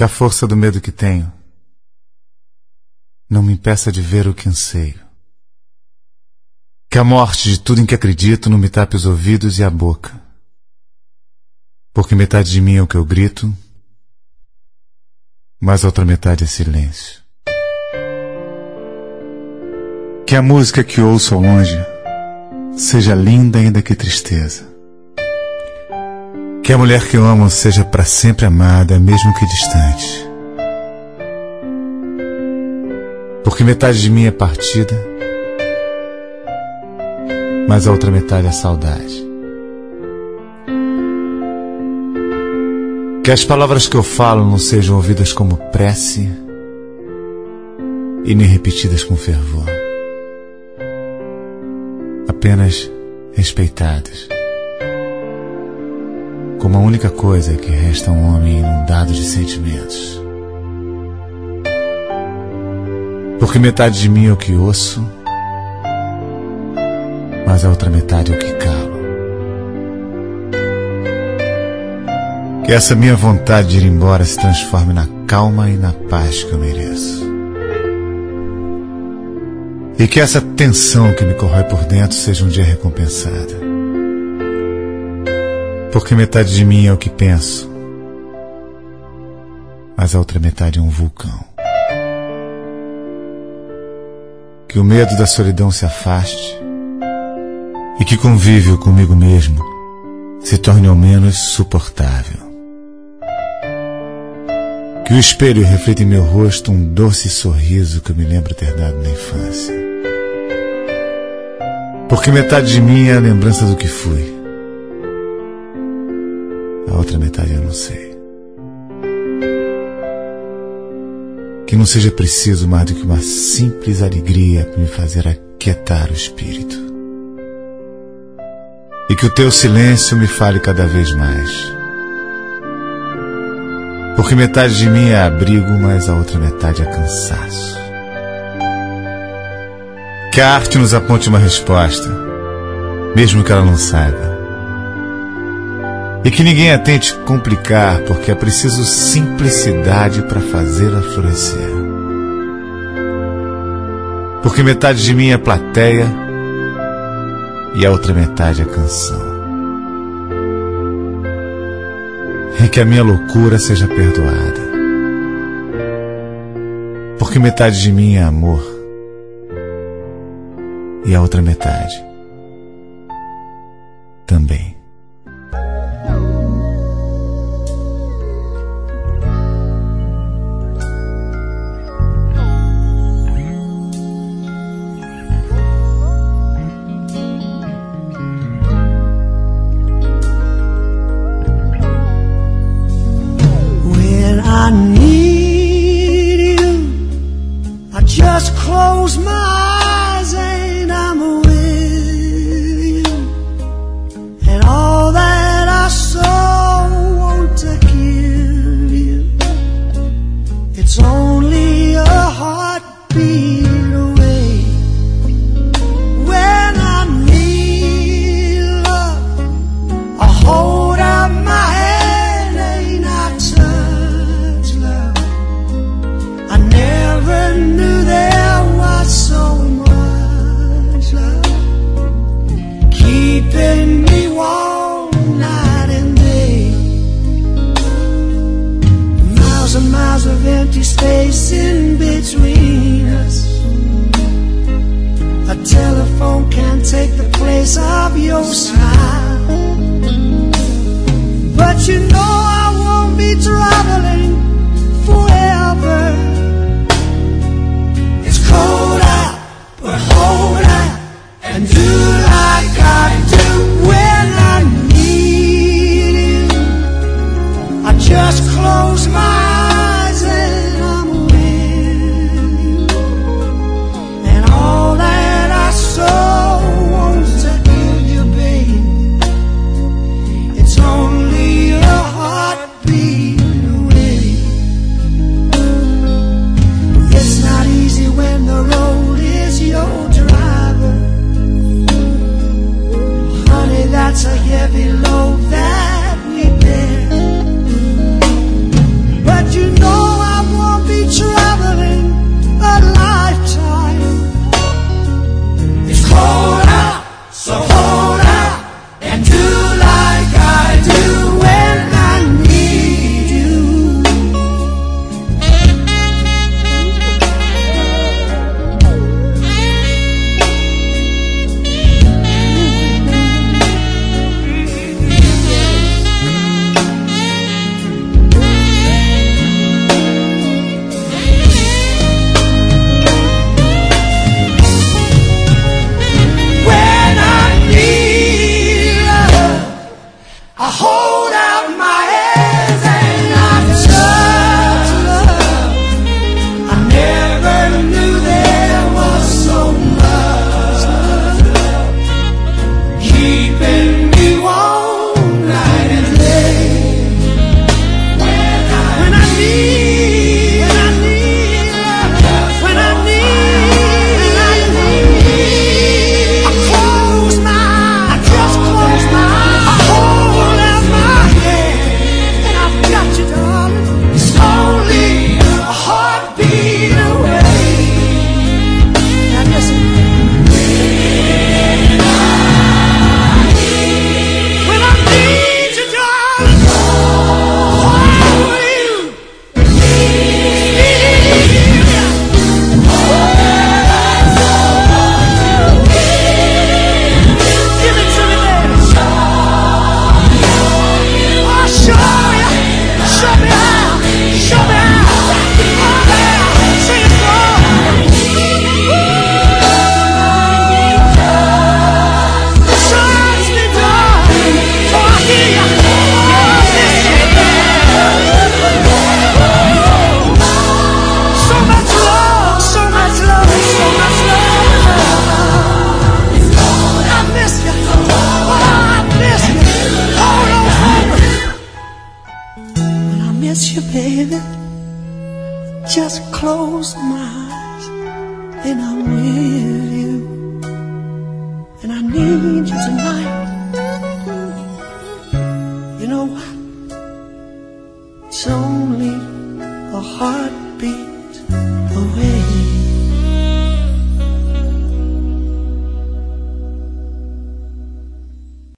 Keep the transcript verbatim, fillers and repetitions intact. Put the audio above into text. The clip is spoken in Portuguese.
Que a força do medo que tenho não me impeça de ver o que anseio. Que a morte de tudo em que acredito não me tape os ouvidos e a boca. Porque metade de mim é o que eu grito, mas a outra metade é silêncio. Que a música que ouço ao longe seja linda ainda que tristeza. Que a mulher que eu amo seja para sempre amada, mesmo que distante. Porque metade de mim é partida, mas a outra metade é saudade. Que as palavras que eu falo não sejam ouvidas como prece e nem repetidas com fervor, apenas respeitadas, como a única coisa que resta a um homem inundado de sentimentos. Porque metade de mim é o que ouço, mas a outra metade é o que calo. Que essa minha vontade de ir embora se transforme na calma e na paz que eu mereço. E que essa tensão que me corrói por dentro seja um dia recompensada. Porque metade de mim é o que penso, mas a outra metade é um vulcão. Que o medo da solidão se afaste e que convívio comigo mesmo se torne ao menos suportável. Que o espelho reflita em meu rosto um doce sorriso que eu me lembro ter dado na infância. Porque metade de mim é a lembrança do que fui, a outra metade eu não sei. Que não seja preciso mais do que uma simples alegria para me fazer aquietar o espírito. E que o teu silêncio me fale cada vez mais. Porque metade de mim é abrigo, mas a outra metade é cansaço. Que a arte nos aponte uma resposta, mesmo que ela não saiba. E que ninguém a tente complicar, porque é preciso simplicidade para fazê-la florescer. Porque metade de mim é plateia e a outra metade é canção. E que a minha loucura seja perdoada. Porque metade de mim é amor e a outra metade também. I need you. I just close my eyes and I'm with you. And all that I so want to give you, it's only a heartbeat away. When I need love, I hold out my hand and I touch love. I never knew there was so much love, keeping me warm night and day. Miles and miles of empty space in between us. A telephone can't take the place of your smile. But you know I won't be traveling forever. It's cold out, but hold out and do like I do when I need you. I just close my eyes and I'm with you. And all that I so want to give you, babe, it's only a heartbeat away. close my eyes, then I'm with you, and I need you tonight. You know what? It's only a heartbeat away.